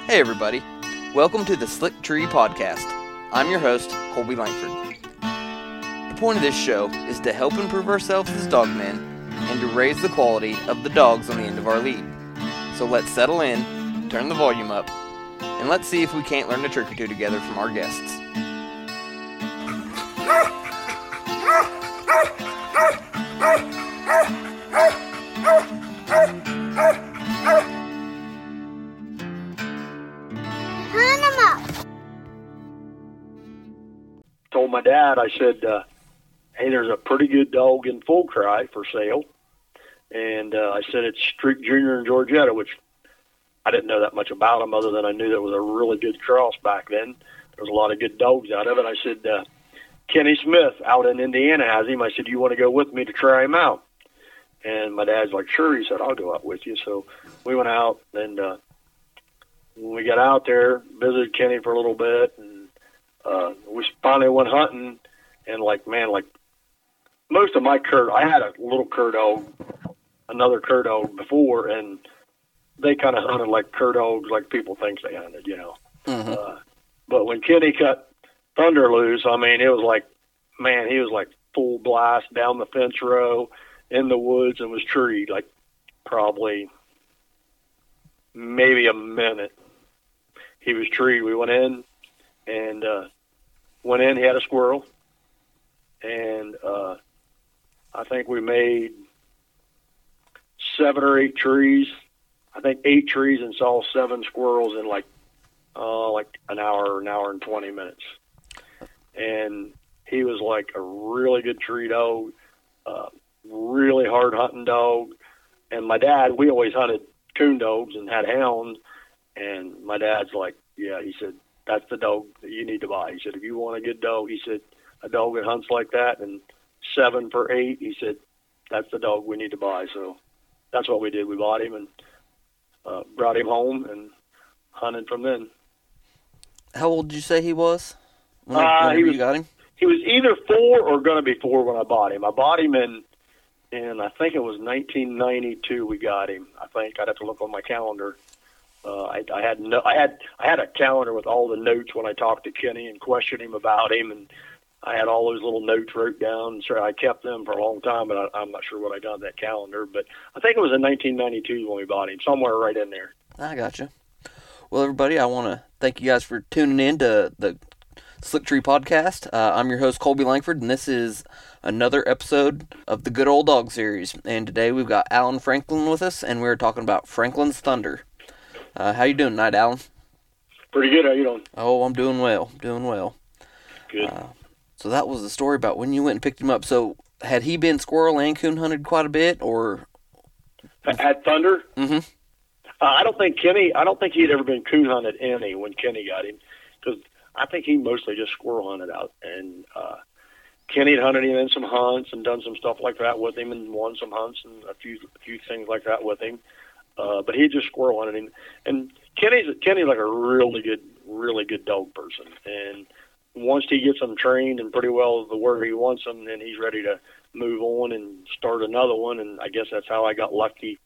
Hey everybody, welcome to the Slick Tree Podcast. I'm your host, Colby Langford. The point of this show is to help improve ourselves as dogmen and to raise the quality of the dogs on the end of our lead. So let's settle in, turn the volume up, and let's see if we can't learn a trick or two together from our guests. Told my dad, I said, hey, there's a pretty good dog in Full Cry for sale. And I said, it's Streak Jr. in Georgetta, which I didn't know that much about him other than I knew there was a really good cross back then. There was a lot of good dogs out of it. I said, Kenny Smith out in Indiana has him. I said, you want to go with me to try him out? And my dad's like, sure. He said, I'll go out with you. So we went out, and when we got out there, visited Kenny for a little bit, and we finally went hunting, and like most of my cur, I had a little cur dog, another cur dog before, and they kind of hunted like cur dogs, like people think they hunted, you know. Mm-hmm. But when Kenny cut Thunder loose, I mean, it was like, man, he was like full blast down the fence row in the woods and was treed like probably maybe a minute. He was treed. We went in and went in. He had a squirrel, and I think we made 7 or 8 trees. I think 8 trees and saw 7 squirrels in like an hour and 20 minutes. And he was like a really good tree dog, really hard hunting dog. And my dad, we always hunted coon dogs and had hounds. And my dad's like, yeah, he said, that's the dog that you need to buy. He said, if you want a good dog, he said, a dog that hunts like that and 7 for 8, he said, that's the dog we need to buy. So that's what we did. We bought him and brought him home and hunted from then. How old did you say he was? Whenever you got him? He was either 4 or going to be 4 when I bought him. I bought him in I think it was 1992 we got him. I think I'd have to look on my calendar. I had a calendar with all the notes when I talked to Kenny and questioned him about him, and I had all those little notes wrote down. So I kept them for a long time, but I'm not sure what I done with that calendar. But I think it was in 1992 when we bought him, somewhere right in there. I gotcha. Well, everybody, I want to thank you guys for tuning in to the Slick Tree Podcast. I'm your host, Colby Langford, and this is another episode of the Good Old Dog series. And today we've got Alan Franklin with us, and we're talking about Franklin's Thunder. How you doing tonight, Alan? Pretty good. How you doing? Oh, I'm doing well. Good. So that was the story about when you went and picked him up. So had he been squirrel and coon hunted quite a bit, or? Had Thunder? Mm-hmm. I don't think he'd ever been coon hunted any when Kenny got him, because I think he mostly just squirrel hunted out. And Kenny had hunted him in some hunts and done some stuff like that with him and won some hunts and a few things like that with him. But he just squirrel hunted him. And Kenny's like a really good dog person. And once he gets them trained and pretty well the where he wants them, then he's ready to move on and start another one. And I guess that's how we got lucky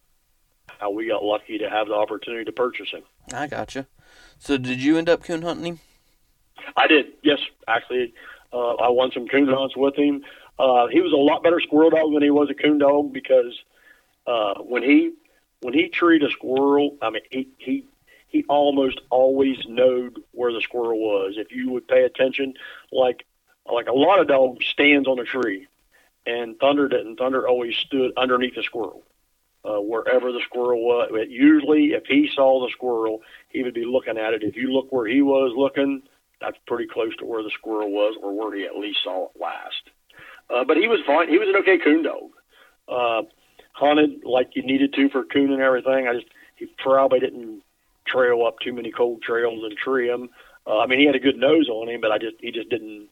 to have the opportunity to purchase him. I gotcha. So did you end up coon hunting him? I did, yes. Actually, I won some coon hunts with him. He was a lot better squirrel dog than he was a coon dog, because when he treed a squirrel, I mean, he almost always knowed where the squirrel was. If you would pay attention, like a lot of dogs stands on a tree, and Thunder didn't. Thunder always stood underneath the squirrel, wherever the squirrel was. But usually, if he saw the squirrel, he would be looking at it. If you look where he was looking, that's pretty close to where the squirrel was, or where he at least saw it last. But he was fine. He was an okay coon dog. Hunted like you needed to for coon and everything. He probably didn't trail up too many cold trails and tree him. I mean, he had a good nose on him, but he just didn't,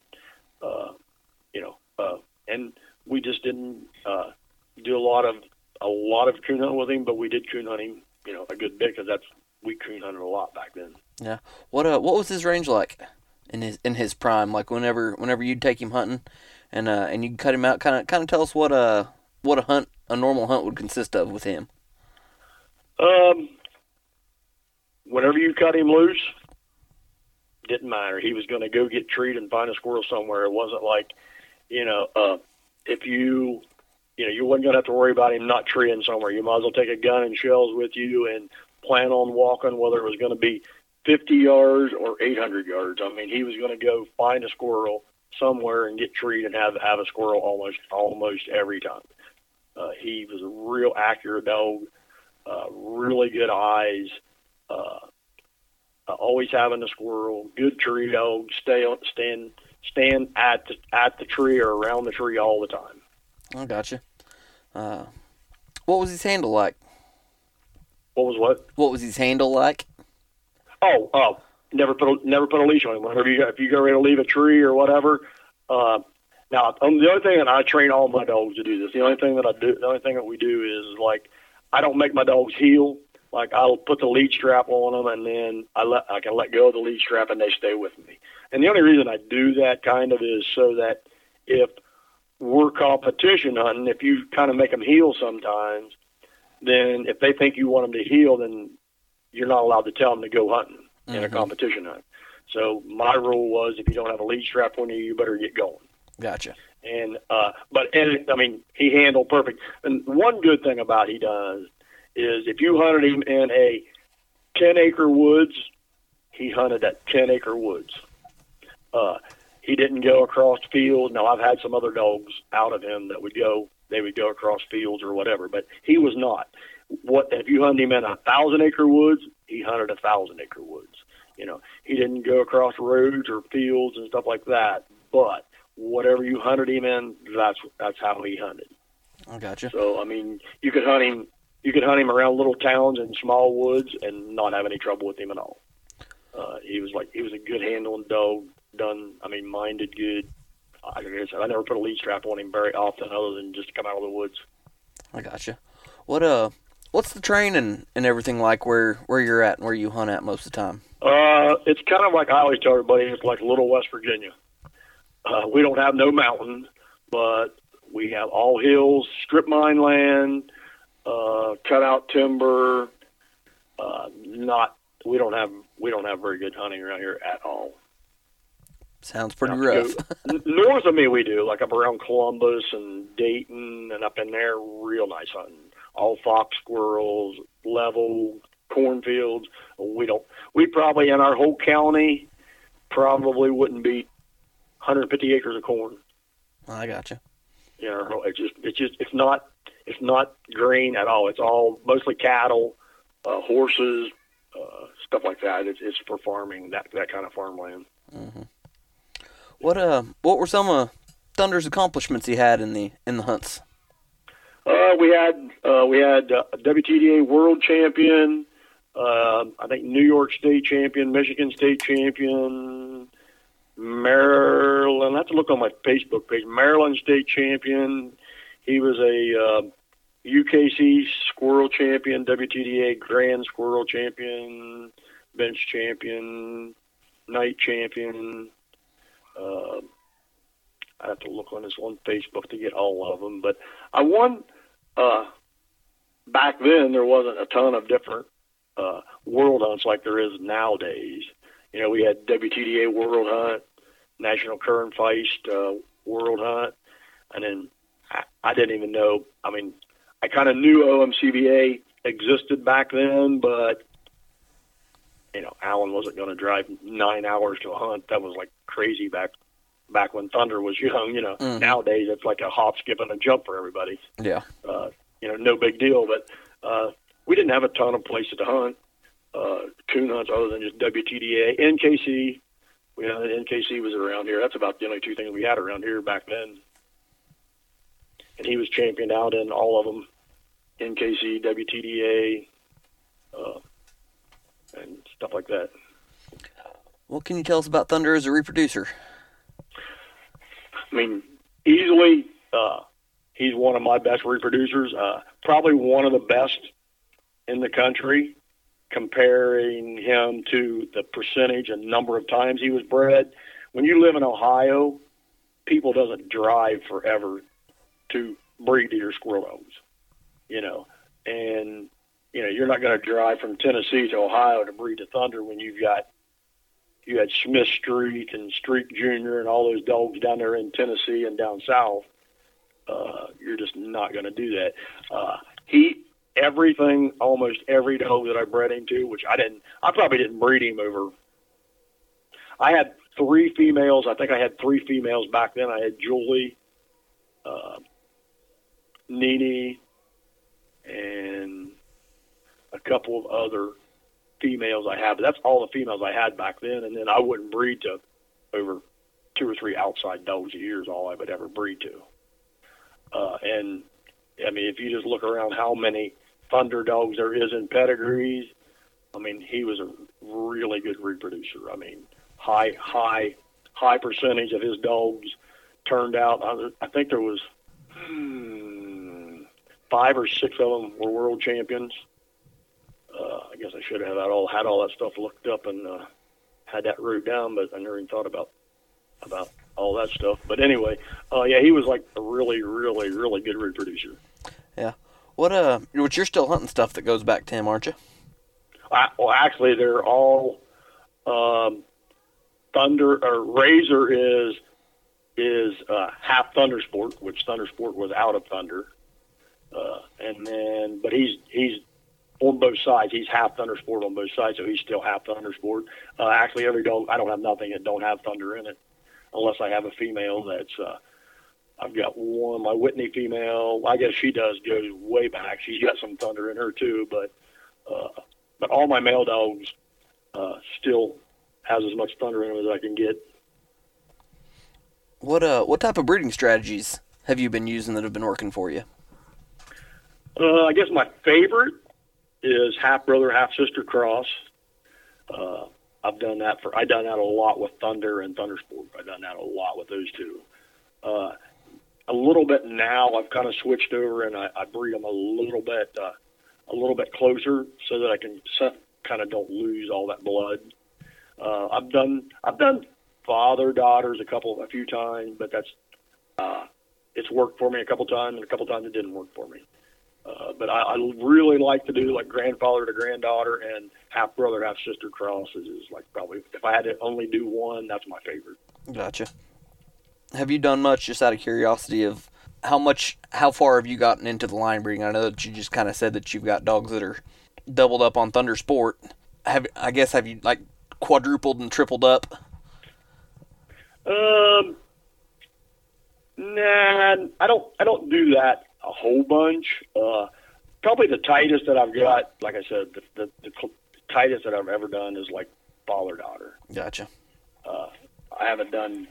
and we just didn't do a lot of coon hunting with him, but we did coon hunt him, a good bit, because we coon hunted a lot back then. Yeah. What was his range like in his prime? Like whenever you'd take him hunting, and you cut him out. Kind of tell us what a hunt, a normal hunt would consist of with him. whenever you cut him loose, didn't matter. He was going to go get treed and find a squirrel somewhere. It wasn't like, if you wasn't going to have to worry about him not treeing somewhere. You might as well take a gun and shells with you and plan on walking, whether it was going to be 50 yards or 800 yards. I mean, he was going to go find a squirrel somewhere and get treed and have a squirrel almost every time. He was a real accurate dog, really good eyes, always having a squirrel, good tree dog, stand at the tree or around the tree all the time. I gotcha. What was his handle like? What was what? What was his handle like? Never put a leash on him. If you go ready to leave a tree or whatever. Now, the only thing, and I train all my dogs to do this. The only thing that we do is, like, I don't make my dogs heel. Like, I'll put the lead strap on them, and then I can let go of the lead strap, and they stay with me. And the only reason I do that kind of is so that if we're competition hunting, if you kind of make them heel sometimes, then if they think you want them to heel, then you're not allowed to tell them to go hunting in a competition hunt. So my rule was, if you don't have a lead strap on you, you better get going. Gotcha. And he handled perfect. And one good thing about he does is, if you hunted him in a 10-acre woods, he hunted that 10-acre woods. He didn't go across fields. Now, I've had some other dogs out of him that would go across fields or whatever, but he was not. If you hunted him in 1,000-acre woods, he hunted 1,000-acre woods. He didn't go across roads or fields and stuff like that, but whatever you hunted him in, that's how he hunted. I gotcha. So, I mean, you could hunt him around little towns and small woods and not have any trouble with him at all. He was a good handling dog, minded good. I never put a lead strap on him very often, other than just to come out of the woods. I gotcha. What's the training and everything like where you're at and where you hunt at most of the time? It's kind of like I always tell everybody, it's like little West Virginia. We don't have no mountains, but we have all hills, strip mine land, cut out timber. We don't have very good hunting around here at all. Sounds pretty rough. North of me we do, like up around Columbus and Dayton and up in there, real nice hunting. All fox squirrels, level cornfields. We probably, in our whole county, probably wouldn't beat 150 acres of corn. I gotcha. It's not green at all. It's all mostly cattle, horses, stuff like that. It's for farming, that kind of farmland. Mm-hmm. What were some of Thunder's accomplishments he had in the hunts? We had a WTDA world champion, I think New York state champion, Michigan state champion, Maryland. I have to look on my Facebook page. Maryland state champion. He was a UKC squirrel champion, WTDA grand squirrel champion, bench champion, night champion. I have to look on this one Facebook to get all of them, but I won. Back then, there wasn't a ton of different world hunts like there is nowadays. We had WTDA World Hunt, National Kern Feist World Hunt, and then I didn't even know. I mean, I kind of knew OMCBA existed back then, but Alan wasn't going to drive 9 hours to a hunt. That was like crazy back when Thunder was young. Mm-hmm. Nowadays it's like a hop, skip, and a jump for everybody. Yeah. No big deal. But we didn't have a ton of places to hunt. Coon hunts other than just WTDA. NKC. NKC was around here. That's about the only two things we had around here back then. And he was championed out in all of them. NKC, WTDA, and stuff like that. What can you tell us about Thunder as a reproducer? I mean, easily, he's one of my best reproducers. Probably one of the best in the country, comparing him to the percentage and number of times he was bred. When you live in Ohio, people doesn't drive forever to breed to your squirrel dogs, and you're not going to drive from Tennessee to Ohio to breed to Thunder when you had Smith Streak and Streak Jr. and all those dogs down there in Tennessee and down south. You're just not going to do that. Almost every dog that I bred him to, which I probably didn't breed him over. I had 3 females. I think I had 3 females back then. I had Julie, Nene, and a couple of other females I had. But that's all the females I had back then. And then I wouldn't breed to over 2 or 3 outside dogs a year is all I would ever breed to. And I mean, if you just look around how many Thunder dogs there is in pedigrees, I mean, he was a really good reproducer. I mean, high percentage of his dogs turned out. I think there was 5 or 6 of them were world champions. I guess I should have had all that stuff looked up and had that wrote down, but I never even thought about all that stuff. But anyway, yeah, he was like a really, really, really good reproducer. Yeah. What you're still hunting stuff that goes back to him, aren't you? Well, actually, they're all Thunder or Razor is half Thunder Sport, which Thunder Sport was out of Thunder, but he's on both sides. He's half Thunder Sport on both sides, so he's still half Thunder Sport. Actually, every dog, I don't have nothing that don't have Thunder in it, unless I have a female that's. I've got one, my Whitney female. I guess she does go way back. She's got some Thunder in her too, but all my male dogs still has as much Thunder in them as I can get. What type of breeding strategies have you been using that have been working for you? I guess my favorite is half brother, half sister cross. I've done that a lot with Thunder and Thunder Sport. I've done that a lot with those two. A little bit now, I've kind of switched over and I breed them a little bit closer so that I can kind of don't lose all that blood. I've done father daughters a few times, but that's it's worked for me a couple times, and a couple times it didn't work for me. But I really like to do like grandfather to granddaughter and half brother, half sister crosses is like probably, if I had to only do one, that's my favorite. Gotcha. Have you done much, just out of curiosity, of how far have you gotten into the line breeding? I know that you just kind of said that you've got dogs that are doubled up on Thunder Sport. Have you like quadrupled and tripled up? Nah, I don't do that a whole bunch. Probably the tightest that I've got, like I said, the tightest that I've ever done is like father daughter. Gotcha. I haven't done,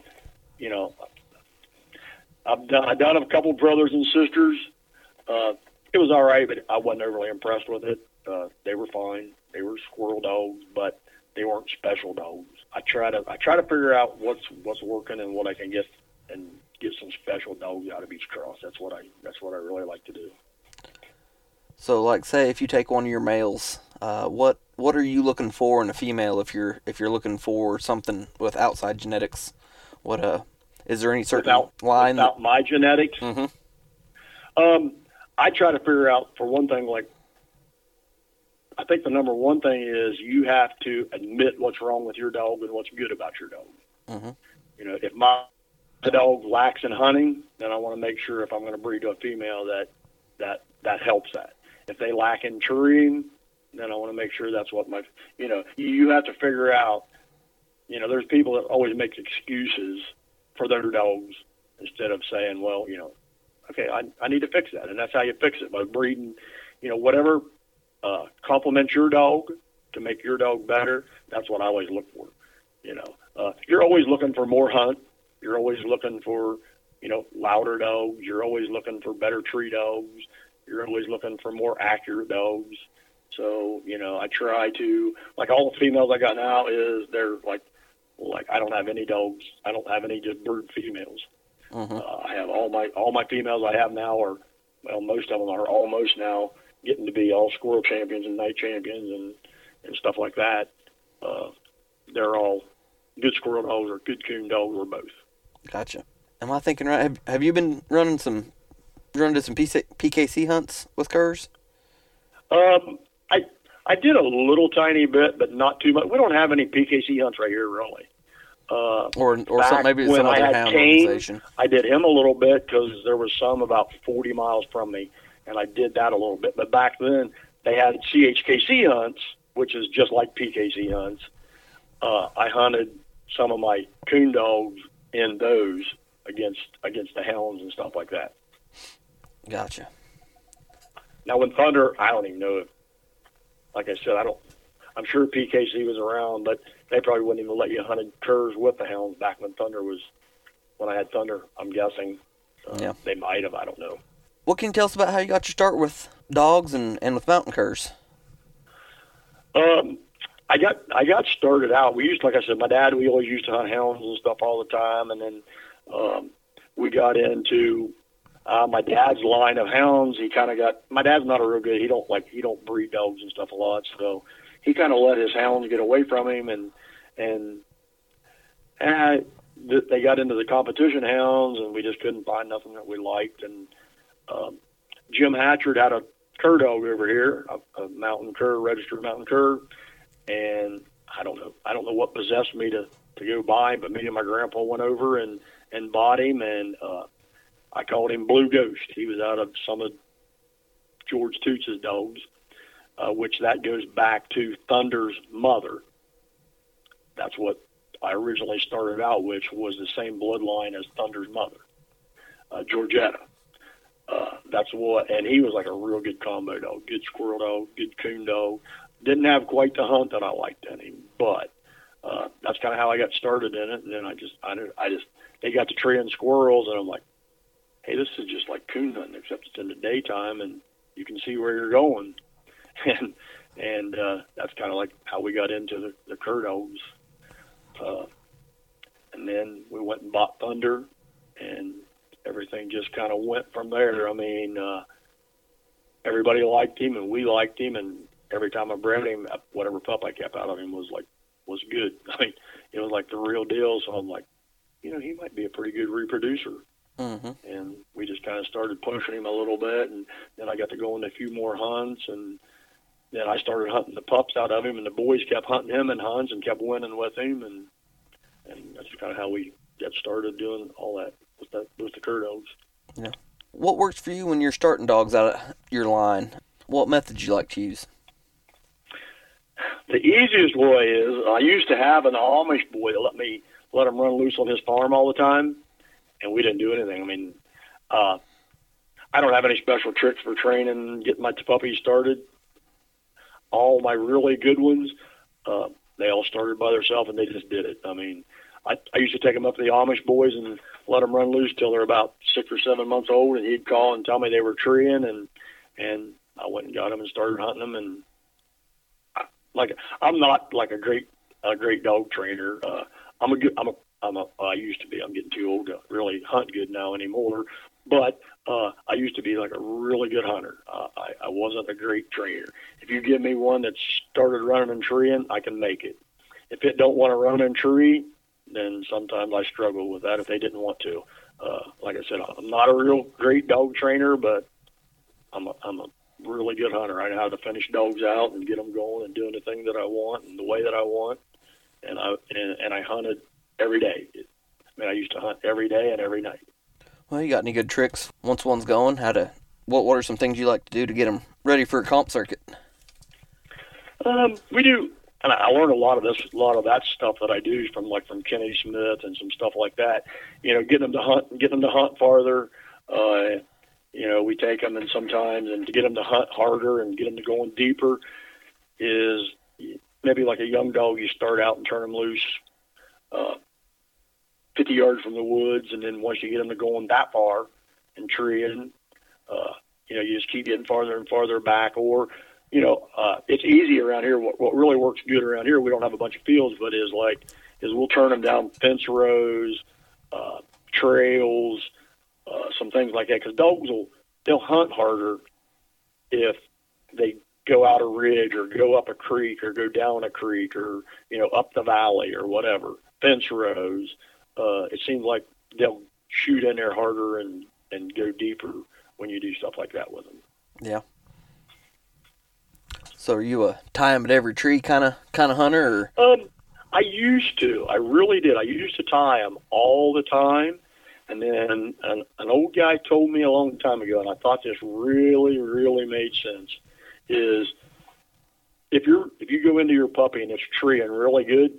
I've done a couple brothers and sisters. It was all right, but I wasn't overly impressed with it. They were fine. They were squirrel dogs, but they weren't special dogs. I try to figure out what's working and what I can get and get some special dogs out of each cross. That's what I really like to do. So, like, say if you take one of your males, what are you looking for in a female if you're looking for something with outside genetics? What is there any certain line without my genetics? Mm-hmm. I try to figure out, for one thing, like, I think the number one thing is you have to admit what's wrong with your dog and what's good about your dog. Mm-hmm. If my dog lacks in hunting, then I want to make sure if I'm going to breed to a female that helps that. If they lack in treeing, then I want to make sure that's what you have to figure out. There's people that always make excuses for their dogs instead of saying, well, okay, I need to fix that. And that's how you fix it, by breeding, whatever complements your dog to make your dog better. That's what I always look for. You're always looking for more hunt. You're always looking for, louder dogs. You're always looking for better tree dogs. You're always looking for more accurate dogs. So, I try to, like, all the females I got now they're like I don't have any dogs. I don't have any just bird females. Mm-hmm. I have all my females I have now most of them are almost now getting to be all squirrel champions and night champions and stuff like that. They're all good squirrel dogs or good coon dogs or both. Gotcha. Am I thinking right? Have you been running to some PKC hunts with curs? I did a little tiny bit, but not too much. We don't have any PKC hunts right here, really. Or some, maybe it's some other hound organization. I did him a little bit because there was some about 40 miles from me, and I did that a little bit. But back then, they had CHKC hunts, which is just like PKC hunts. I hunted some of my coon dogs in those against the hounds and stuff like that. Gotcha. Now, when Thunder, I don't even know if, like I said, I'm sure PKC was around, but they probably wouldn't even let you hunt curs with the hounds back when I had Thunder, I'm guessing. Yeah. They might have, I don't know. What can you tell us about how you got your start with dogs and with mountain curs? I got started out. We used, like I said, my dad, we always used to hunt hounds and stuff all the time. And then we got into my dad's line of hounds. My dad's not a real good, he don't breed dogs and stuff a lot. So he kind of let his hounds get away from him, and they got into the competition hounds, and we just couldn't find nothing that we liked. And Jim Hatchard had a cur dog over here, a mountain cur, registered mountain cur, and I don't know what possessed me to go buy, but me and my grandpa went over and bought him, and I called him Blue Ghost. He was out of some of George Toots' dogs, which that goes back to Thunder's mother. That's what I originally started out, which was the same bloodline as Thunder's mother, Georgetta. And he was like a real good combo dog, good squirrel dog, good coon dog. Didn't have quite the hunt that I liked in him, but that's kind of how I got started in it. And then they got to treeing squirrels, and I'm like, hey, this is just like coon hunting, except it's in the daytime and you can see where you're going. And that's kind of like how we got into the cur dogs. And then we went and bought Thunder, and everything just kind of went from there. I mean, everybody liked him, and we liked him, and every time I bred him, whatever pup I kept out of him was good. I mean, it was like the real deal. So I'm like, he might be a pretty good reproducer. Mm-hmm. And we just kind of started pushing him a little bit, and then I got to go into a few more hunts, and then I started hunting the pups out of him, and the boys kept hunting him in hunts and kept winning with him, and that's kind of how we got started doing all that with the cur dogs. Yeah. What works for you when you're starting dogs out of your line? What methods you like to use? The easiest way is I used to have an Amish boy that let him run loose on his farm all the time, and we didn't do anything. I mean, I don't have any special tricks for training, getting my puppies started. All my really good ones, they all started by themselves, and they just did it. I mean, I used to take them up to the Amish boys and let them run loose till they're about 6 or 7 months old, and he'd call and tell me they were treeing, and I went and got them and started hunting them. And I'm not like a great dog trainer. I used to be. I'm getting too old to really hunt good now anymore. But I used to be like a really good hunter. I wasn't a great trainer. If you give me one that started running and treeing, I can make it. If it don't want to run and tree, then sometimes I struggle with that if they didn't want to. Like I said, I'm not a real great dog trainer, but I'm a really good hunter. I know how to finish dogs out and get them going and doing the thing that I want and the way that I want. And I hunted every day. I used to hunt every day and every night. Well, you got any good tricks once one's going? What are some things you like to do to get them ready for a comp circuit? We do, and I learned a lot of that stuff that I do from Kennedy Smith and some stuff like that. Getting them to hunt farther. We take them, and sometimes, and to get them to hunt harder and get them to going deeper is maybe like a young dog. You start out and turn them loose 50 yards from the woods, and then once you get them to going that far and treeing, you just keep getting farther and farther back. Or, it's easy around here. What really works good around here, we don't have a bunch of fields, but is we'll turn them down fence rows, trails, some things like that. Because dogs they'll hunt harder if they go out a ridge or go up a creek or go down a creek or, up the valley or whatever, fence rows. It seems like they'll shoot in there harder and go deeper when you do stuff like that with them. Yeah. So are you a tie 'em at every tree kind of hunter? Or? I used to. I really did. I used to tie them all the time. And then an old guy told me a long time ago, and I thought this really, really made sense, is if you go into your puppy and it's treeing really good,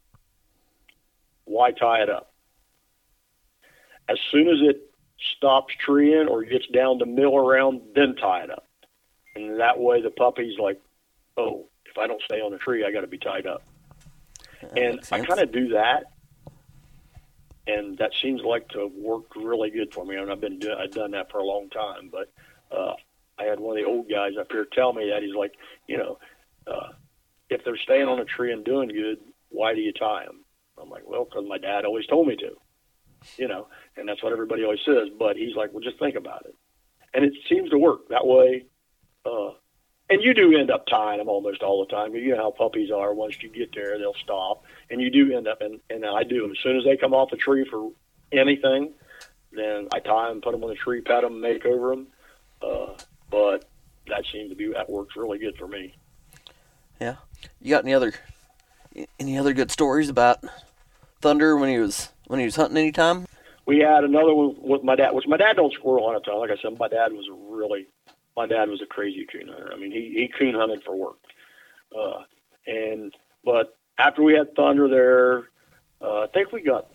why tie it up? As soon as it stops treeing or gets down to mill around, then tie it up. And that way the puppy's like, oh, if I don't stay on the tree, I got to be tied up. And I kind of do that, and that seems like to have worked really good for me. And I've done that for a long time. But I had one of the old guys up here tell me that. He's like, if they're staying on a tree and doing good, why do you tie them? I'm like, well, because my dad always told me to, and that's what everybody always says. But he's like, well, just think about it. And it seems to work that way. And you do end up tying them almost all the time. You know how puppies are. Once you get there, they'll stop. And you do end up, and I do. As soon as they come off the tree for anything, then I tie them, put them on the tree, pet them, make over them. But that seems to be, that works really good for me. Yeah. You got any other good stories about Thunder when he was hunting anytime? We had another one with my dad, which my dad don't squirrel hunt a ton. Like I said, my dad was a crazy coon hunter. I mean, he coon hunted for work. But after we had Thunder there, I think we got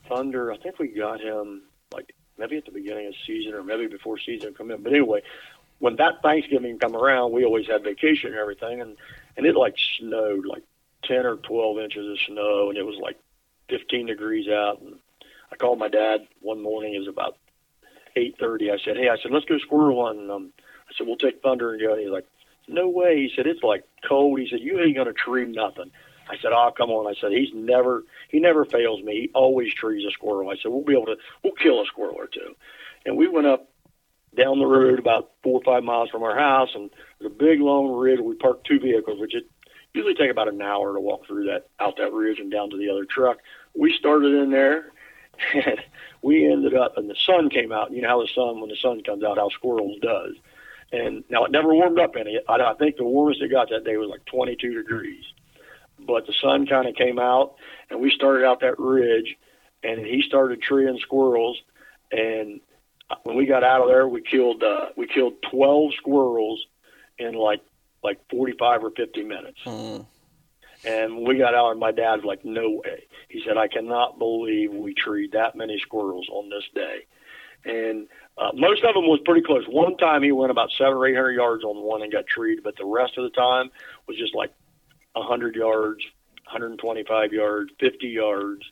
him like maybe at the beginning of the season or maybe before season come in. But anyway, when that Thanksgiving come around, we always had vacation and everything, and it like snowed like 10 or 12 inches of snow, and it was like 15 degrees out. And I called my dad one morning. It was about 8:30. I said, let's go squirrel hunting. I said, we'll take Thunder and go. And he's like, no way. He said, it's like cold. He said, you ain't going to tree nothing. I said, oh, come on. I said, he never fails me. He always trees a squirrel. I said, we'll kill a squirrel or two. And we went up down the road about 4 or 5 miles from our house, and there's a big long ridge. We parked 2 vehicles, which it usually take about an hour to walk through out that ridge and down to the other truck. We started in there, and we ended up, and the sun came out. You know how when the sun comes out, how squirrels does. And now it never warmed up any. I think the warmest it got that day was like 22 degrees. But the sun kind of came out, and we started out that ridge, and he started treeing squirrels. And when we got out of there, we killed 12 squirrels in like 45 or 50 minutes. Mm. And when we got out, my dad's like, no way. He said, I cannot believe we treed that many squirrels on this day. And most of them was pretty close. One time he went about 700 or 800 yards on one and got treed, but the rest of the time was just like 100 yards, 125 yards, 50 yards.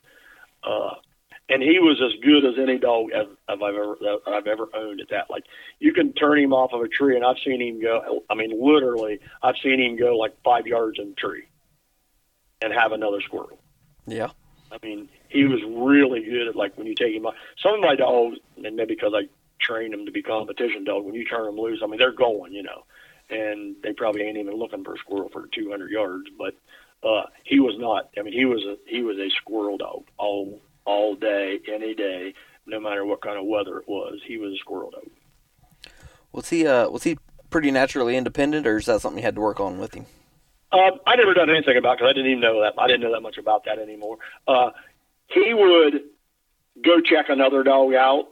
And he was as good as any dog I've ever owned at that. Like, you can turn him off of a tree, and I've seen him go, I mean, literally, I've seen him go like 5 yards in the tree and have another squirrel. Yeah. I mean, he was really good at, like, when you take him out. Some of my dogs, and maybe because I trained them to be competition dogs, when you turn them loose, I mean, they're going, and they probably ain't even looking for a squirrel for 200 yards. But he was not. I mean, he was a squirrel dog all day, any day, no matter what kind of weather it was. He was a squirrel dog. Was he pretty naturally independent, or is that something you had to work on with him? I never done anything about it because I didn't even know that. I didn't know that much about that anymore. He would go check another dog out,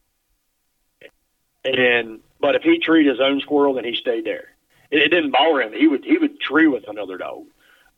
but if he treated his own squirrel, then he stayed there. It didn't bother him. He would tree with another dog.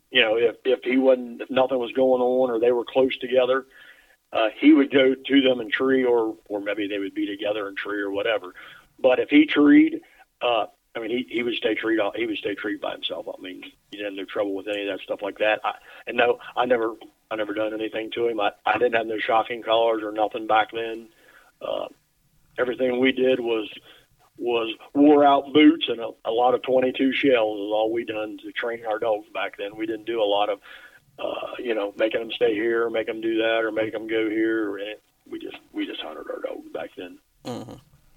If nothing was going on or they were close together, he would go to them and tree, or maybe they would be together and tree or whatever. But if he treed, he would stay treed. He would stay treed by himself. I mean, he didn't have no trouble with any of that stuff like that. I never done anything to him. I didn't have no shocking collars or nothing back then. Everything we did was wore out boots and a lot of 22 shells is all we done to train our dogs back then. We didn't do a lot of, making them stay here, or make them do that, or make them go here. We just hunted our dogs back then. Mm-hmm.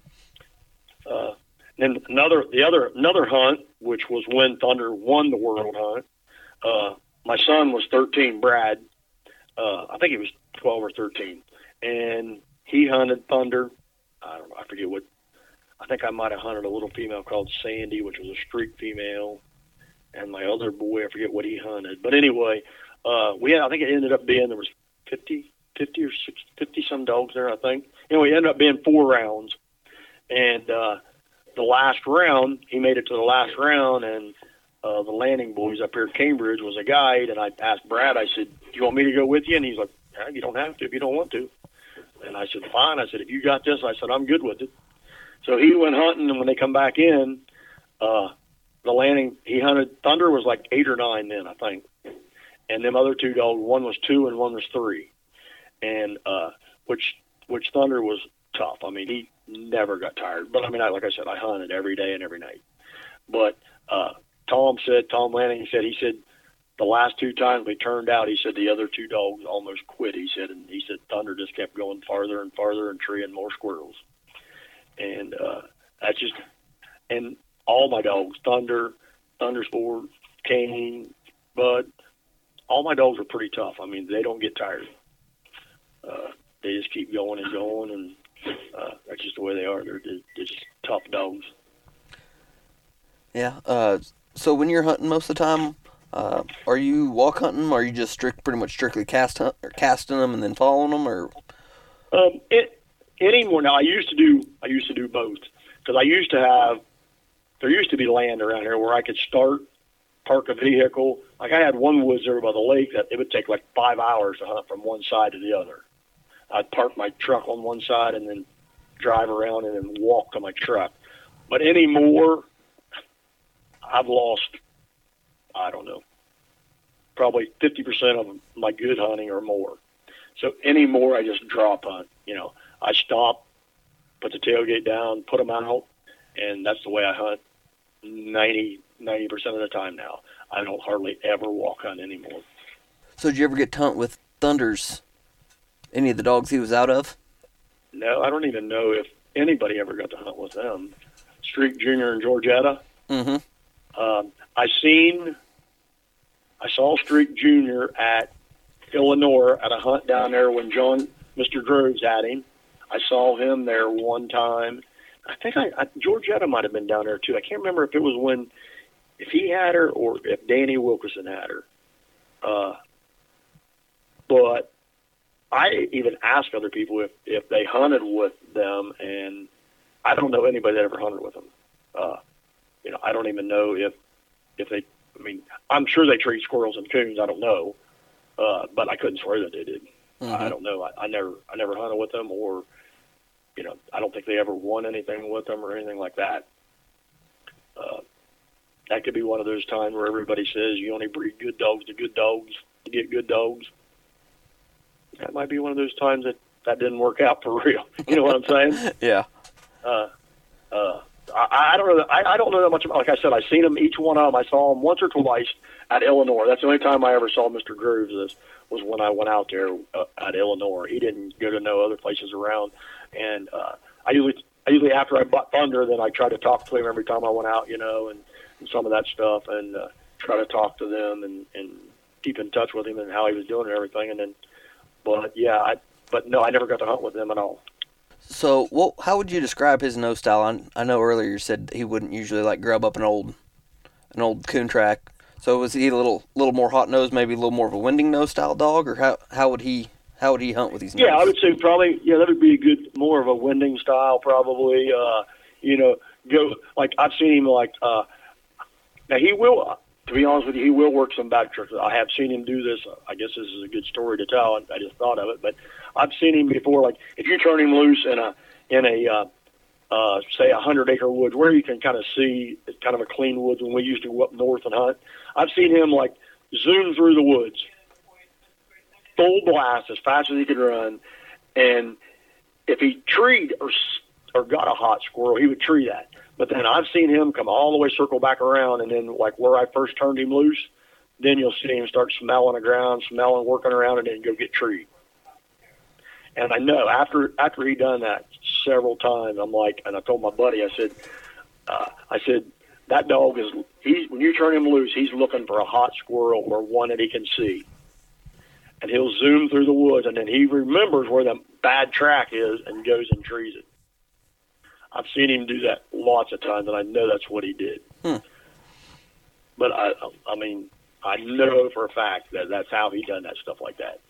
Then another hunt, which was when Thunder won the world hunt. My son was 13, Brad. I think he was 12 or 13, and he hunted Thunder. I don't know. I forget what. I think I might have hunted a little female called Sandy, which was a streak female, and my other boy, I forget what he hunted. But anyway, I think it ended up being, there was 50 or 50 some dogs there, I think. Anyway, it ended up being 4 rounds. And the last round, he made it to the last round, and the Lanning boys up here at Cambridge was a guide, and I asked Brad, I said, do you want me to go with you? And he's like, you don't have to if you don't want to. And I said, fine. I said, if you got this, I said, I'm good with it. So he went hunting, and when they come back in, the Lanning, he hunted, Thunder was like 8 or 9 then, I think. And them other 2 dogs, one was 2 and one was 3. And which Thunder was tough. I mean, he never got tired. But I mean, like I said, I hunted every day and every night. But Tom Lanning said the last 2 times we turned out, he said the other 2 dogs almost quit. He said Thunder just kept going farther and farther and treeing more squirrels. And that's just, and all my dogs, Thunder, Thundersport, Kane, Bud, all my dogs are pretty tough. I mean, they don't get tired. They just keep going and going, and that's just the way they are. They're just tough dogs. Yeah. So when you're hunting most of the time, are you walk hunting? Or are you just pretty much strictly casting them and then following them, or? Anymore now. I used to do both, because there used to be land around here where I could park a vehicle. Like I had one woods there by the lake that it would take like 5 hours to hunt from one side to the other. I'd park my truck on one side and then drive around and then walk to my truck. But anymore, I've lost, I don't know, probably 50% of my good hunting or more. So anymore, I just drop hunt. I stop, put the tailgate down, put them out, and that's the way I hunt 90% of the time now. I don't hardly ever walk hunt anymore. So did you ever get to hunt with Thunder's, any of the dogs he was out of? No, I don't even know if anybody ever got to hunt with them. Streak Jr. and Georgetta. Mm-hmm. I saw Streak Jr. at Illinois at a hunt down there when Mr. Groves had him. I saw him there one time. I think Georgetta might have been down there too. I can't remember if it was if he had her or if Danny Wilkerson had her. But I even asked other people if they hunted with them, and I don't know anybody that ever hunted with them. I don't even know if they. I mean, I'm sure they treat squirrels and coons. I don't know, but I couldn't swear that they did. Mm-hmm. I don't know. I never hunted with them, or I don't think they ever won anything with them or anything like that. That could be one of those times where everybody says you only breed good dogs to get good dogs. That might be one of those times that didn't work out for real. You know what I'm saying? Yeah. I don't know. I don't know that much about. Like I said, I've seen them, each one of them. I saw them once or twice at Illinois. That's the only time I ever saw Mr. Groves. Was when I went out there at Illinois. He didn't go to no other places around. And I usually after I bought Thunder, then I try to talk to him every time I went out, and some of that stuff, and try to talk to them and keep in touch with him and how he was doing and everything. And then, but no, I never got to hunt with them at all. So, how would you describe his nose style? I know earlier you said he wouldn't usually grub up an old coon track. So was he a little more hot nosed, maybe a little more of a winding nose style dog, or how would he hunt with these noses? Yeah, I would say probably that would be more of a winding style probably. Go like I've seen him now he will. To be honest with you, he will work some back tricks. I have seen him do this. I guess this is a good story to tell. I just thought of it, but I've seen him before. Like if you turn him loose in a say 100-acre woods where you can kind of see it's kind of a clean woods when we used to go up north and hunt. I've seen him zoom through the woods, full blast as fast as he could run, and if he treed or got a hot squirrel, he would tree that. But then I've seen him come all the way, circle back around, and then where I first turned him loose, then you'll see him start smelling the ground, working around, and then go get treed. And I know after he done that several times, I'm and I told my buddy, I said, that dog when you turn him loose, he's looking for a hot squirrel or one that he can see. And he'll zoom through the woods, and then he remembers where the bad track is and goes and trees it. I've seen him do that lots of times, and I know that's what he did. Hmm. But I mean, I know for a fact that that's how he done that stuff like that.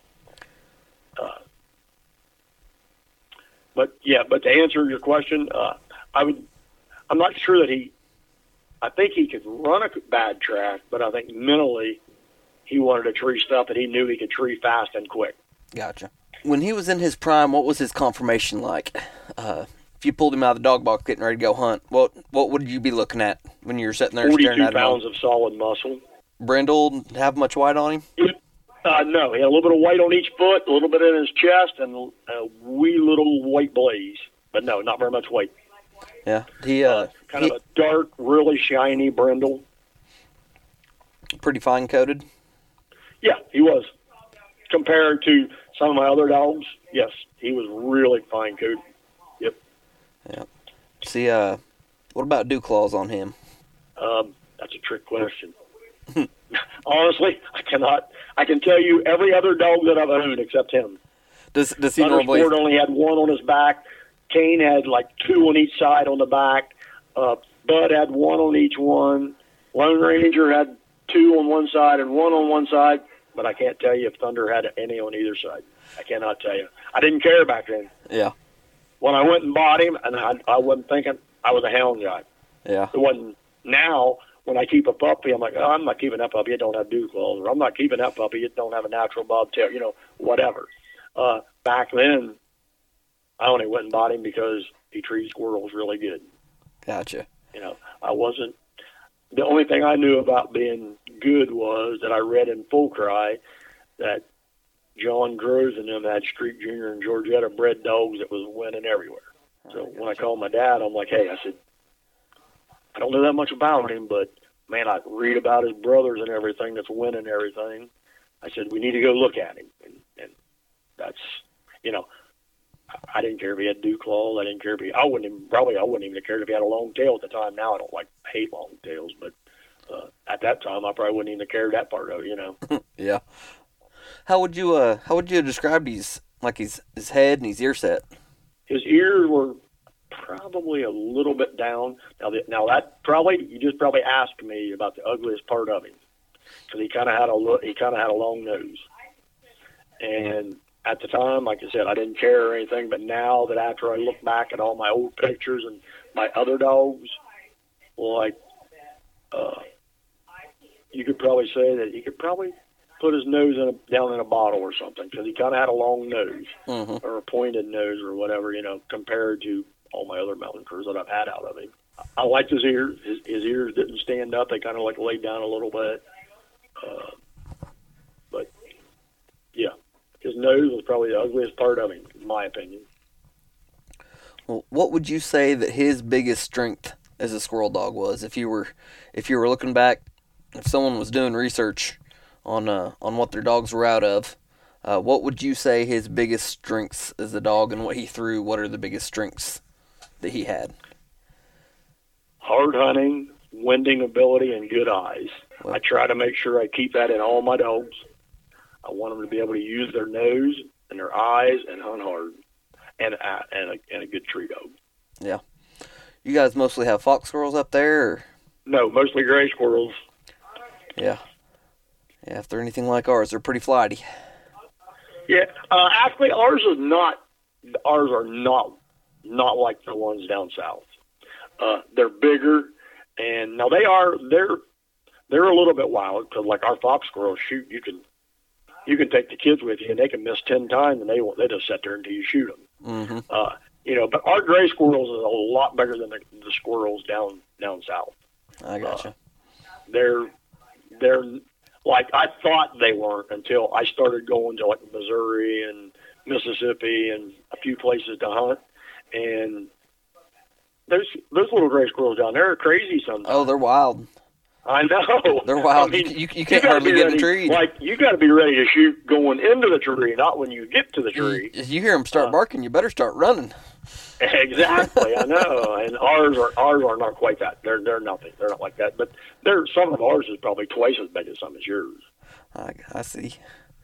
But to answer your question, I'm not sure that I think he could run a bad track, but I think mentally he wanted to tree stuff that he knew he could tree fast and quick. Gotcha. When he was in his prime, what was his conformation like? If you pulled him out of the dog box getting ready to go hunt, what would you be looking at when you were sitting there staring at him? 42 pounds of solid muscle. Brindle, have much white on him? No, he had a little bit of white on each foot, a little bit in his chest, and a wee little white blaze. But no, not very much white. Yeah, kind of a dark, really shiny brindle. Pretty fine coated. Yeah, he was. Compared to some of my other dogs, yes, he was really fine coated. Yep. Yeah. See, what about dew claws on him? That's a trick question. Honestly, I can tell you every other dog that I've owned except him. Does he normally? Thundersport only had one on his back. Kane had like two on each side on the back. Bud had one on each one. Lone Ranger had two on one side and one on one side. But I can't tell you if Thunder had any on either side. I cannot tell you. I didn't care back then. Yeah. When I went and bought him, and I wasn't thinking, I was a hound guy. Yeah. It wasn't now. When I keep a puppy, I'm like, oh, I'm not keeping that puppy. It don't have dew claws. Or I'm not keeping that puppy. It don't have a natural bobtail. Whatever. Back then, I only went and bought him because he treated squirrels really good. Gotcha. I wasn't. The only thing I knew about being good was that I read in Full Cry that John Groves and them had Street Junior and Georgetta bred dogs that was winning everywhere. So when I called my dad, I'm like, hey, I said, I don't know that much about him, but, man, I read about his brothers and everything that's winning everything. I said, we need to go look at him. And that's, I didn't care if he had dew claws. I didn't care if I wouldn't even have cared if he had a long tail at the time. Now I don't hate long tails, but at that time I probably wouldn't even have cared that part of it, Yeah. How would you describe his head and his ear set? His ears were probably a little bit down. Now that probably you just asked me about the ugliest part of him, because he kind of had a long nose, and at the time, like I said, I didn't care or anything. But now that after I look back at all my old pictures and my other dogs, you could probably say that he could probably put his nose down in a bottle or something, because he kind of had a long nose, mm-hmm. or a pointed nose or whatever, compared to all my other mountain curs that I've had out of him. I liked his ears. His ears didn't stand up. They kind of laid down a little bit. But, yeah, his nose was probably the ugliest part of him, in my opinion. Well, what would you say that his biggest strength as a squirrel dog was? If you were looking back, if someone was doing research on what their dogs were out of, what would you say his biggest strengths as a dog, and what he threw? What are the biggest strengths that he had? Hard hunting, winding ability, and good eyes. Well, I try to make sure I keep that in all my dogs. I want them to be able to use their nose and their eyes and hunt hard, and a good tree dog. Yeah. You guys mostly have fox squirrels up there? Or? No, mostly gray squirrels. Yeah. Yeah, if they're anything like ours, they're pretty flighty. Yeah, actually, ours are not like the ones down south. They're bigger, and now they're a little bit wild, because like our fox squirrels, shoot, you can take the kids with you, and they can miss 10 times, and they just sit there until you shoot them. Mm-hmm. But our gray squirrels is a lot bigger than the squirrels down south. I gotcha. They're like I thought they weren't until I started going to Missouri and Mississippi and a few places to hunt, and those little gray squirrels down there are crazy sometimes. Oh, they're wild. I know. They're wild. I mean, you can't hardly get in the tree. You got to be ready to shoot going into the tree, not when you get to the tree. If you hear them start barking, you better start running. Exactly, I know. And ours are not quite that. They're nothing. They're not like that. But some of ours is probably twice as big as some as yours. I see.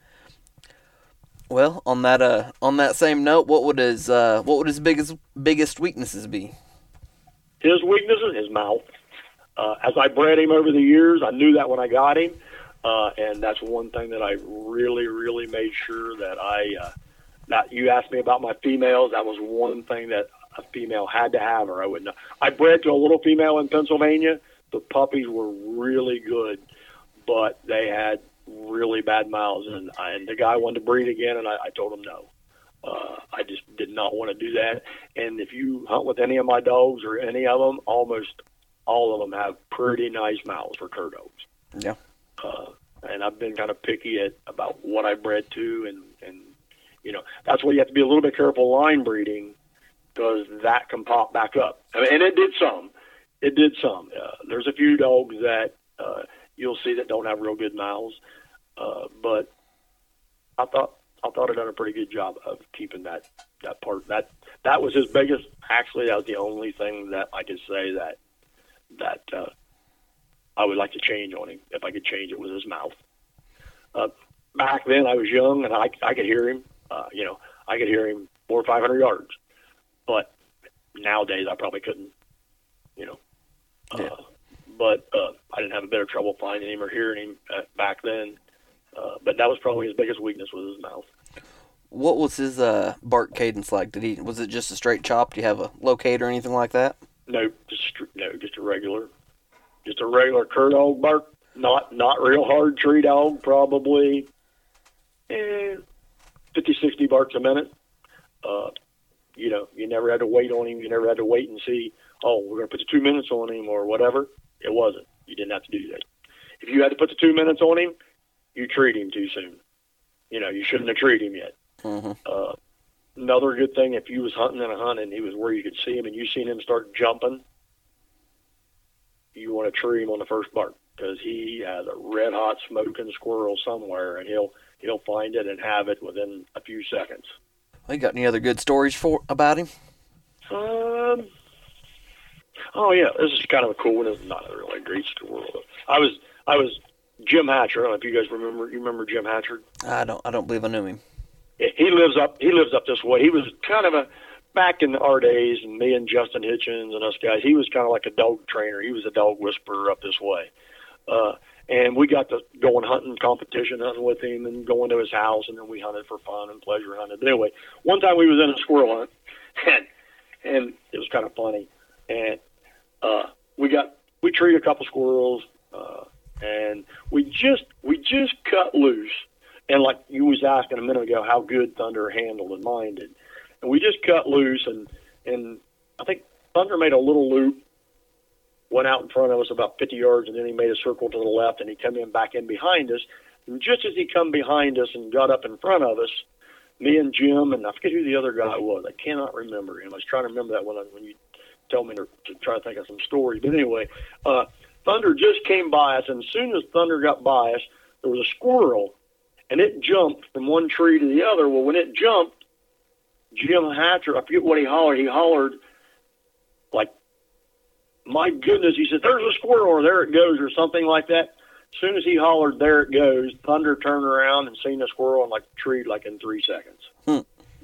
Well, on that same note, what would his biggest weaknesses be? His weaknesses, his mouth. as I bred him over the years, I knew that when I got him, and that's one thing that I really, really made sure that that you asked me about my females. That was one thing that a female had to have, or I wouldn't. I bred to a little female in Pennsylvania. The puppies were really good, but they had really bad mouths, and the guy wanted to breed again, and I told him no. I just did not want to do that. And if you hunt with any of my dogs or any of them, almost all of them have pretty nice mouths for cur dogs. Yeah. And I've been kind of picky about what I bred to, and that's why you have to be a little bit careful line breeding, because that can pop back up. I mean, and it did some. There's a few dogs that you'll see that don't have real good mouths, but I thought I'd done a pretty good job of keeping that part. That was his biggest. Actually, that was the only thing that I could say that I would like to change on him. If I could change it, with his mouth. Back then, I was young and I could hear him. I could hear him 400 or 500 yards. But nowadays, I probably couldn't. Yeah. But I didn't have a bit of trouble finding him or hearing him back then. But that was probably his biggest weakness, was his mouth. What was his bark cadence like? Was it just a straight chop? Do you have a locate or anything like that? No, just a regular cur dog bark. Not real hard tree dog. Probably 50, 60 barks a minute. You never had to wait on him. You never had to wait and see, oh, we're going to put the 2 minutes on him or whatever. It wasn't. You didn't have to do that. If you had to put the 2 minutes on him, you treat him too soon. You shouldn't have treated him yet. Mm-hmm. Another good thing, if you was hunting in a hunt and he was where you could see him and you seen him start jumping, you want to tree him on the first bark, because he has a red hot smoking squirrel somewhere, and he'll find it and have it within a few seconds. You got any other good stories about him? Oh yeah, this is kind of a cool one. It's not a really great story. I was Jim Hatcher. I don't know if you guys remember. You remember Jim Hatcher? I don't believe I knew him. He lives up this way. He was kind of back in our days, and me and Justin Hitchens and us guys, he was kind of like a dog trainer. He was a dog whisperer up this way. And we got to going hunting with him and going to his house, and then we hunted for fun and pleasure hunted. But anyway, one time we was in a squirrel hunt, and it was kind of funny. And we treated a couple squirrels, and we just cut loose. And like you was asking a minute ago, how good Thunder handled and minded. And we just cut loose, and I think Thunder made a little loop, went out in front of us about 50 yards, and then he made a circle to the left, and he came back in behind us. And just as he come behind us and got up in front of us, me and Jim, and I forget who the other guy was. I cannot remember him. I was trying to remember that when you tell me to try to think of some stories. But anyway, Thunder just came by us, and as soon as Thunder got by us, there was a squirrel, and it jumped from one tree to the other. Well, when it jumped, Jim Hatcher, I forget what he hollered. He hollered like, my goodness, he said, there's a squirrel, or there it goes, or something like that. As soon as he hollered, there it goes, Thunder turned around and seen the squirrel and treed in 3 seconds.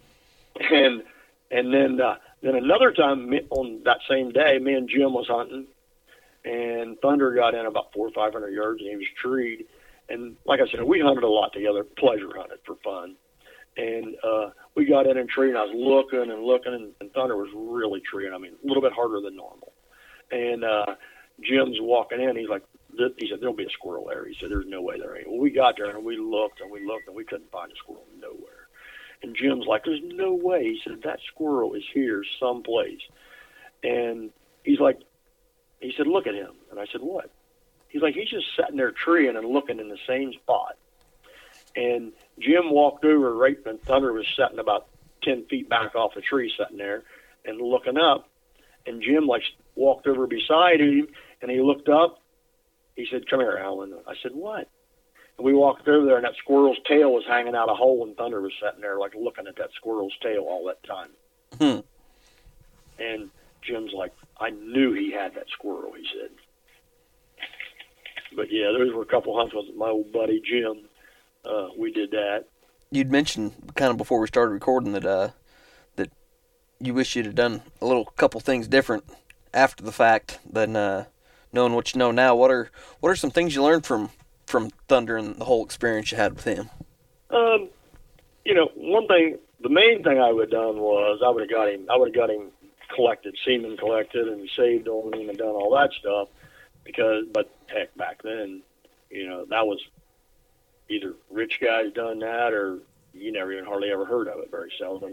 And then another time on that same day, me and Jim was hunting, and Thunder got in about 400 or 500 yards, and he was treed. And like I said, we hunted a lot together, pleasure hunted for fun. And we got in and treed, and I was looking, and Thunder was really treeing. I mean, a little bit harder than normal. And Jim's walking in. He said, there'll be a squirrel there. He said, there's no way there ain't. Well, we got there, and we looked, and we couldn't find a squirrel nowhere. And Jim's like, there's no way. He said, that squirrel is here someplace. And he said, look at him. And I said, what? He's like, he's just sitting there treeing and looking in the same spot. And Jim walked over right when Thunder was sitting about 10 feet back off the tree, sitting there and looking up. And Jim walked over beside him, and he looked up. He said, come here, Alan. I said, what? And we walked over there, and that squirrel's tail was hanging out a hole, and Thunder was sitting there looking at that squirrel's tail all that time. And Jim's like, I knew he had that squirrel, he said. But yeah, those were a couple hunts with my old buddy Jim. We did that. You'd mentioned kind of before we started recording that you wish you'd have done a couple things different after the fact than knowing what you know now, what are some things you learned from Thunder and the whole experience you had with him? One thing, the main thing I would have done was I would have got him collected, semen collected, and saved on him and done all that stuff. But heck, back then, that was either rich guys done that or you never even hardly ever heard of it, very seldom,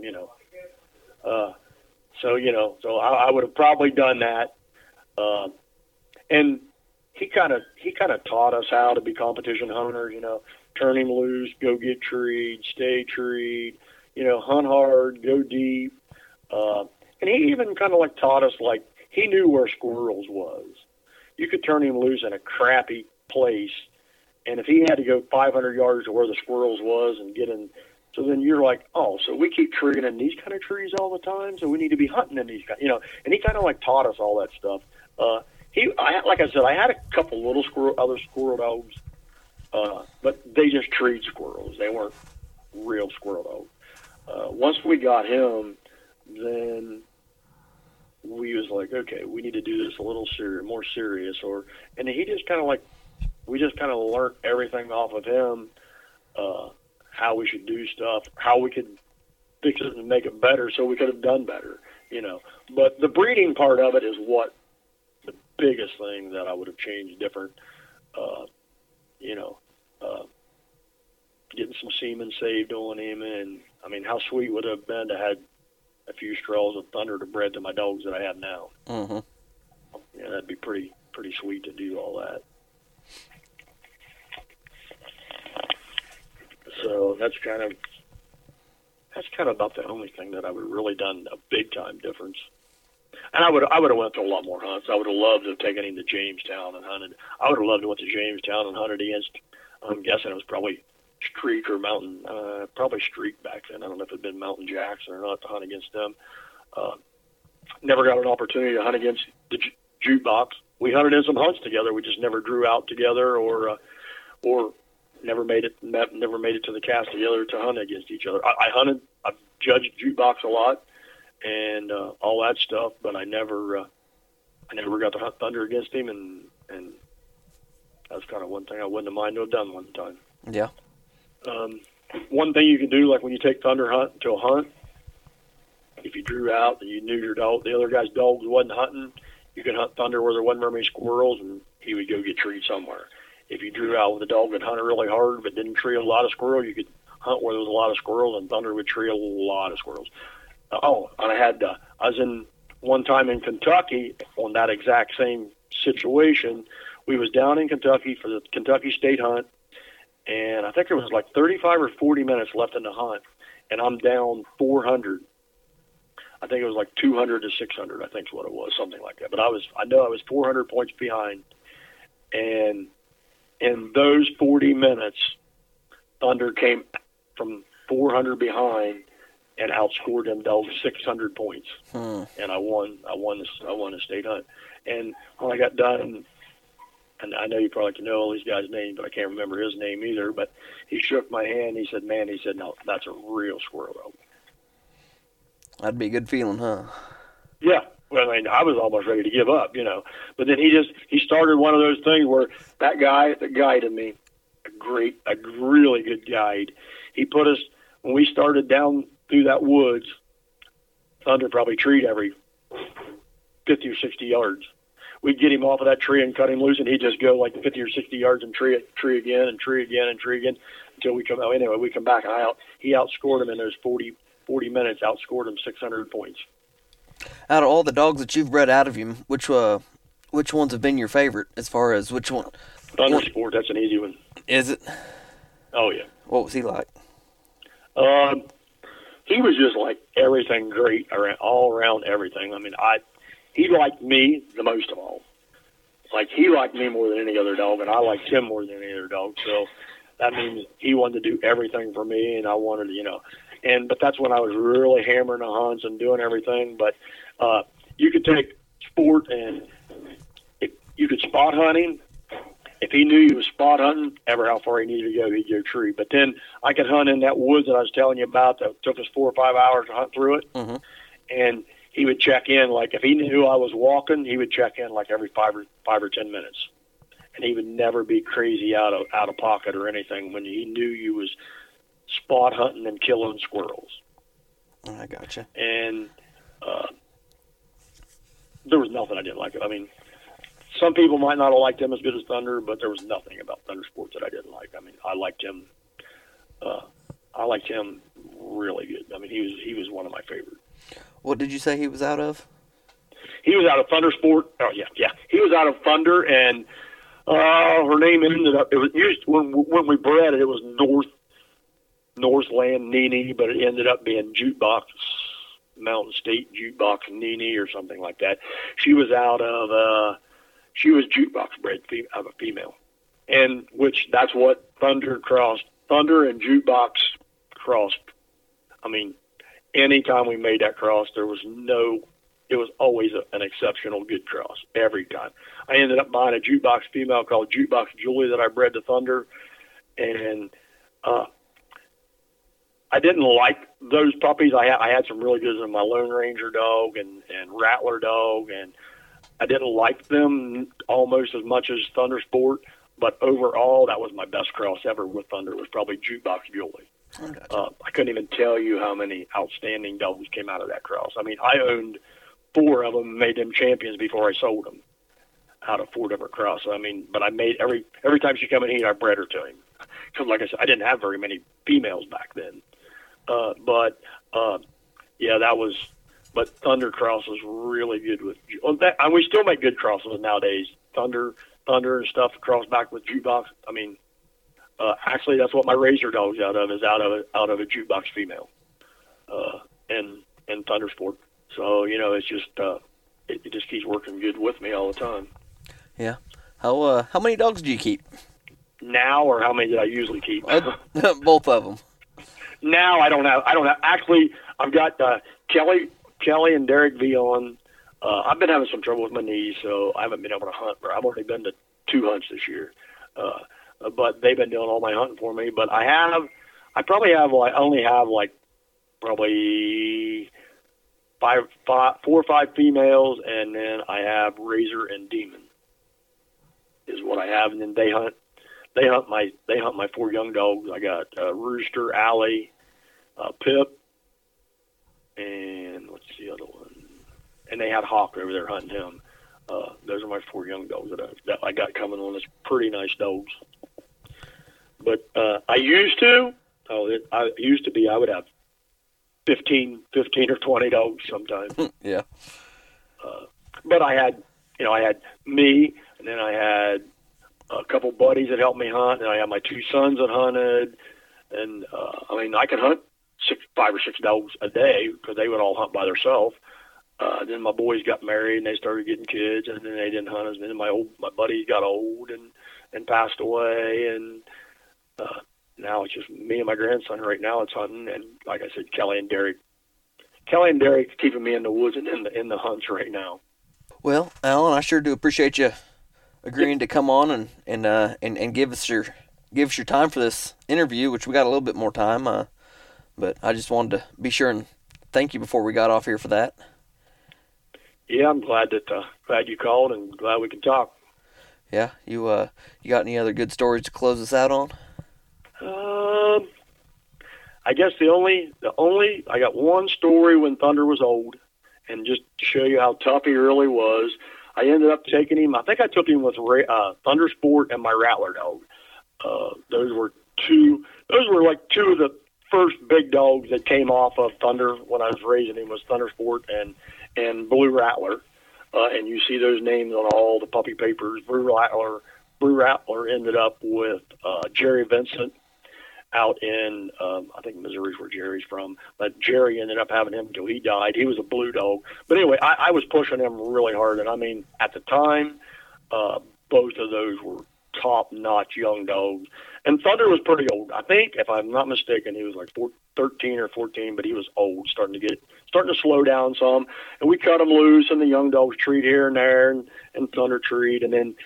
So I would have probably done that. And he kind of taught us how to be competition hunters, turn him loose, go get treed, stay treed, hunt hard, go deep. And he even kind of like taught us, like, he knew where squirrels was. You could turn him loose in a crappy place, and if he had to go 500 yards to where the squirrels was and get in, so then you're like, oh, so we keep treeing in these kind of trees all the time, so we need to be hunting in these kind, and he kind of like taught us all that stuff. Like I said, I had a couple little other squirrel dogs, but they just treed squirrels. They weren't real squirrel dogs. Once we got him, then we was like, okay, we need to do this a little more serious. And he just kind of like, we just kind of learned everything off of him, how we should do stuff, how we could fix it and make it better so we could have done better, But the breeding part of it is what the biggest thing that I would have changed different, getting some semen saved on him. And, I mean, how sweet would it have been to have a few straws of Thunder to bred to my dogs that I have now. Mm-hmm. Yeah, that'd be pretty sweet to do all that. So that's kind of about the only thing that I would have really done a big time difference. And I would have went to a lot more hunts. I would have loved to have taken him to Jamestown and hunted. I would have loved to went to Jamestown and hunted against, I'm guessing it was probably Streak or Mountain, probably Streak back then. I don't know if it had been Mountain Jackson or not to hunt against them. Never got an opportunity to hunt against the Jukebox. We hunted in some hunts together. We just never drew out together or never made it to the cast together to hunt against each other. I've judged Jukebox a lot and all that stuff, but I never got to hunt Thunder against him, and that's kind of one thing I wouldn't have minded to have done one time. Yeah. One thing you can do, like when you take Thunder to a hunt, if you drew out and you knew your dog, the other guy's dog wasn't hunting, you could hunt Thunder where there wasn't very many squirrels, and he would go get treed somewhere. If you drew out with a dog that hunted really hard but didn't tree a lot of squirrels, you could hunt where there was a lot of squirrels, and Thunder would tree a lot of squirrels. And I was in one time in Kentucky on that exact same situation. We was down in Kentucky for the Kentucky State Hunt, and I think there was like 35 or 40 minutes left in the hunt, and I'm down 400. I think it was like 200 to 600, I think is what it was, something like that. But I know I was 400 points behind, and in those 40 minutes, Thunder came from 400 behind and outscored them dogs 600 points, and I won the state hunt. And when I got done, and I know you probably can know all these guys' names, but I can't remember his name either. But he shook my hand. He said, "Man," he said, "no, that's a real squirrel dog." That'd be a good feeling, huh? Yeah. Well, I mean, I was almost ready to give up, But then he started one of those things where that guided me, a really good guide. He put us, when we started down through that woods, Thunder probably treed every 50 or 60 yards. We'd get him off of that tree and cut him loose, and he'd just go like 50 or 60 yards and tree again and tree again and tree again until we come out. Anyway, we come back, and he outscored him in those 40 minutes, outscored him 600 points. Out of all the dogs that you've bred out of him, which ones have been your favorite as far as which one? Thunder Sport, that's an easy one. Is it? Oh, yeah. What was he like? He was just like everything great, all around everything. I mean, he liked me the most of all. Like, he liked me more than any other dog, and I liked him more than any other dog. So that means he wanted to do everything for me, and I wanted to, but that's when I was really hammering the hunts and doing everything. But you could take Sport, and you could spot hunt him. If he knew he was spot hunting, ever how far he needed to go, he'd go tree. But then I could hunt in that woods that I was telling you about that took us 4 or 5 hours to hunt through it. Mm-hmm. And he would check in, like if he knew I was walking, he would check in like every 5 or 10 minutes. And he would never be crazy out of pocket or anything when he knew you was spot hunting and killing squirrels. I gotcha. And there was nothing I didn't like. I mean, some people might not have liked him as good as Thunder, but there was nothing about Thunder Sports that I didn't like. I mean, I liked him. I liked him really good. I mean, he was one of my favorites. What did you say he was out of? He was out of Thunder Sport. Oh yeah. He was out of Thunder, and her name ended up. It was used when we bred it. It was Northland Nene, but it ended up being Jukebox Mountain State Jukebox Nene or something like that. She was out of. She was Jukebox bred of a female, and which that's what Thunder crossed. Thunder and Jukebox crossed. I mean, anytime we made that cross, it was always an exceptional good cross every time. I ended up buying a Jukebox female called Jukebox Julie that I bred to Thunder, and I didn't like those puppies. I had some really good ones, my Lone Ranger dog and Rattler dog, and I didn't like them almost as much as Thunder Sport, but overall, that was my best cross ever with Thunder, was probably Jukebox Julie. I couldn't even tell you how many outstanding dogs came out of that cross. I mean, I owned 4 of them and made them champions before I sold them out of 4 different crosses. I mean, but I made every time she came in here, I bred her to him. Because, like I said, I didn't have very many females back then. Yeah, that was. But Thunder Cross was really good with. And we still make good crosses nowadays. Thunder and stuff cross back with Jukebox. I mean, actually, that's what my Razor dog's out of a Jukebox female, and Thunder Sport. So it's just it just keeps working good with me all the time. Yeah. How many dogs do you keep now, or how many did I usually keep? Both of them. Now I don't have. Actually, I've got Kelly and Derek Vion. I've been having some trouble with my knees, so I haven't been able to hunt. I've only been to 2 hunts this year, but they've been doing all my hunting for me. But I only have probably 4 or 5 females, and then I have Razor and Demon is what I have, and then they hunt my 4 young dogs. I got Rooster, Allie, Pip, and what's the other one? And they had Hawk over there hunting him. Those are my 4 young dogs that I got coming on. It's pretty nice dogs. But I used to be, I would have 15 or 20 dogs sometimes. Yeah. But I had me, and then I had a couple buddies that helped me hunt, and I had my 2 sons that hunted, and I could hunt 5 or 6 dogs a day because they would all hunt by themselves. Then my boys got married and they started getting kids, and then they didn't hunt as many. My buddies got old and passed away, and now it's just me and my grandson right now. It's hunting, and like I said, Kelly and Derek keeping me in the woods and in the hunts right now. Well, Alan, I sure do appreciate you agreeing to come on and give us your time for this interview, which we got a little bit more time. But I just wanted to be sure and thank you before we got off here for that. Yeah, I'm glad you called and glad we can talk. Yeah, you got any other good stories to close us out on? I guess I got one story when Thunder was old, and just to show you how tough he really was, I ended up taking him. I think I took him with Thunder Sport and my Rattler dog. Those were like 2 of the first big dogs that came off of Thunder when I was raising him, was Thunder Sport and Blue Rattler. And you see those names on all the puppy papers. Blue Rattler ended up with Jerry Vincent out in, I think Missouri's where Jerry's from. But Jerry ended up having him until he died. He was a blue dog. But anyway, I was pushing him really hard. And I mean, at the time, both of those were top-notch young dogs. And Thunder was pretty old. I think, if I'm not mistaken, he was like 13 or 14, but he was old, starting to slow down some. And we cut him loose, and the young dogs treat here and there, and Thunder treat. And then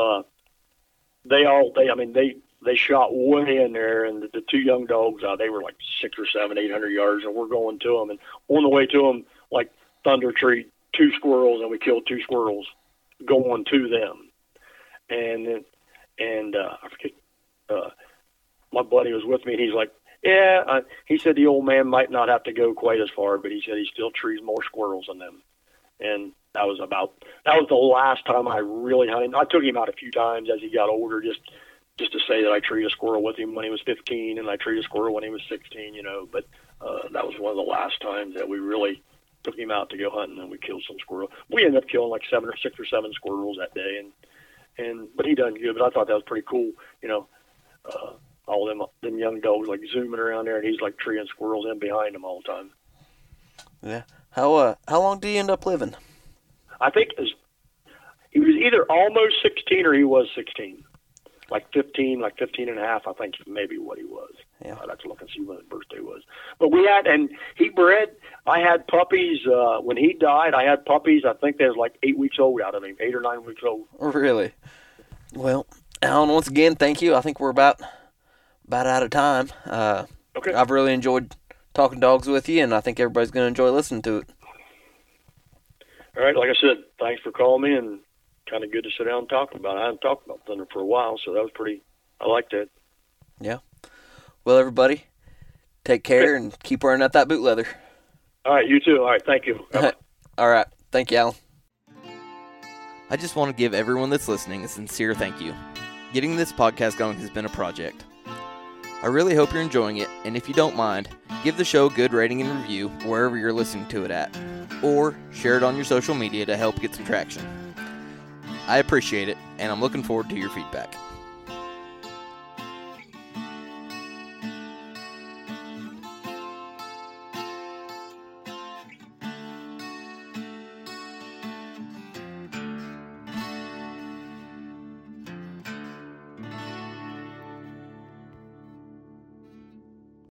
they shot way in there, and the 2 young dogs, they were like 600 or 700, 800 yards, and we're going to them. And on the way to them, like thunder tree 2 squirrels, and we killed 2 squirrels going to them. And I forget, my buddy was with me, and he's like, yeah, he said the old man might not have to go quite as far, but he said he still trees more squirrels than them. And that was the last time I really hunted. I took him out a few times as he got older, just to say that I treated a squirrel with him when he was 15, and I treated a squirrel when he was 16, but that was one of the last times that we really took him out to go hunting, and we killed some squirrels. We ended up killing like 6 or 7 squirrels that day, but he done good. But I thought that was pretty cool, all them young dogs like zooming around there, and he's like treeing squirrels in behind him all the time. Yeah. How long did he end up living? I think he was either almost 16 or he was 16. Like 15 and a half, I think maybe what he was. Yeah. I'd have to look and see when his birthday was. But and he bred, I had puppies, when he died, I had puppies, I think they was like 8 weeks old out of him, 8 or 9 weeks old. Really? Well, Alan, once again, thank you. I think we're about out of time. Okay. I've really enjoyed talking dogs with you, and I think everybody's going to enjoy listening to it. All right, like I said, thanks for calling me, and kind of good to sit down and talk about it. I haven't talked about thunder for a while, so that was I liked it. Yeah. Well, everybody, take care and keep wearing out that boot leather. All right, you too. All right, thank you. All right. Thank you, Alan. I just want to give everyone that's listening a sincere thank you. Getting this podcast going has been a project. I really hope you're enjoying it, and if you don't mind, give the show a good rating and review wherever you're listening to it at, or share it on your social media to help get some traction. I appreciate it, and I'm looking forward to your feedback.